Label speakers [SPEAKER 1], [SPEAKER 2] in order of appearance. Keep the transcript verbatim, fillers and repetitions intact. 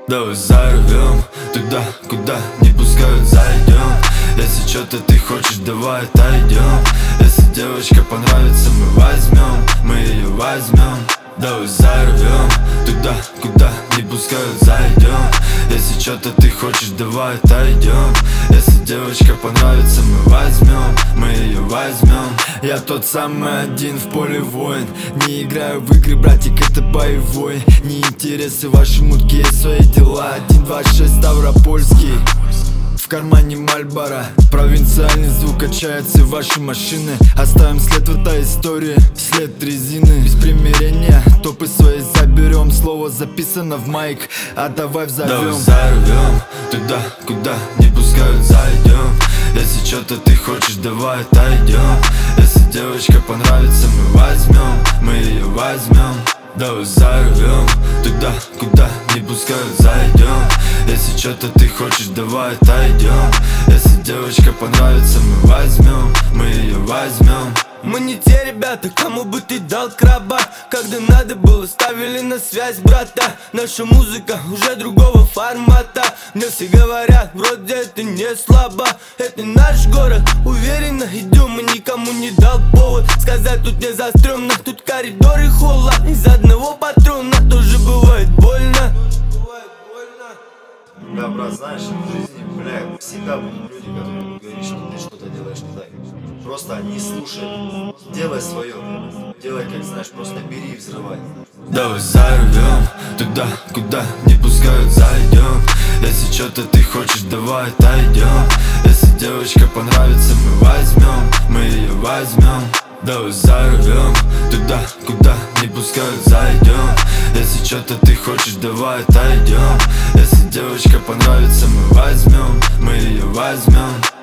[SPEAKER 1] Давай взорвем туда, куда не пускают, зайдем. Если что-то ты хочешь, давай отойдем. Если девочка понравится, мы возьмем, мы ее возьмем. Давай взорвем туда, куда не пускают, зайдем. Если что-то ты хочешь, давай отойдем. Если девочка понравится, мы возьмем, мы ее возьмем. Я тот самый один в поле воин. Не играю в игры, братик, это боевой. Не интересы ваши мутки, есть свои дела. Один, два, шесть, Ставропольский. В кармане Мальборо. Провинциальный звук качается в ваши машины. Оставим след в этой истории, след резины. Без примирения топы свои заберем. Слово записано в майк, а давай взорвем. Давай взорвем туда, куда не пускают, зайдем. Если что-то ты хочешь, давай отойдем. Если девочка понравится, мы возьмем, мы ее возьмем. Давай взорвем туда, куда не пускают, зайдем. Если что-то ты хочешь, давай отойдем. Если девочка понравится, мы возьмем, мы ее возьмем.
[SPEAKER 2] Мы не те ребята, кому бы ты дал краба. Когда надо было, ставили на связь, брата. Наша музыка уже другого формата. Мне все говорят, вроде это не слабо. Это наш город, уверенно идем. И никому не дал повод сказать, тут не застрёмно. Тут коридоры холла, из одного патрона тоже бывает больно.
[SPEAKER 3] Да, брат, знаешь, в жизни, бля, всегда будут люди, которые будут говорить, что ты что-то делаешь не так. Просто не слушай, делай свое, делай, как знаешь, просто бери и взрывай.
[SPEAKER 1] Давай взорвем туда, куда не пускают, зайдем. Если что-то ты хочешь, давай отойдем. Если девочка понравится, мы возьмем, мы ее возьмем. Давай взорвем туда, куда не пускают, зайдем. Если что-то ты хочешь, давай отойдем. Если девочка понравится, мы возьмем, мы ее возьмем.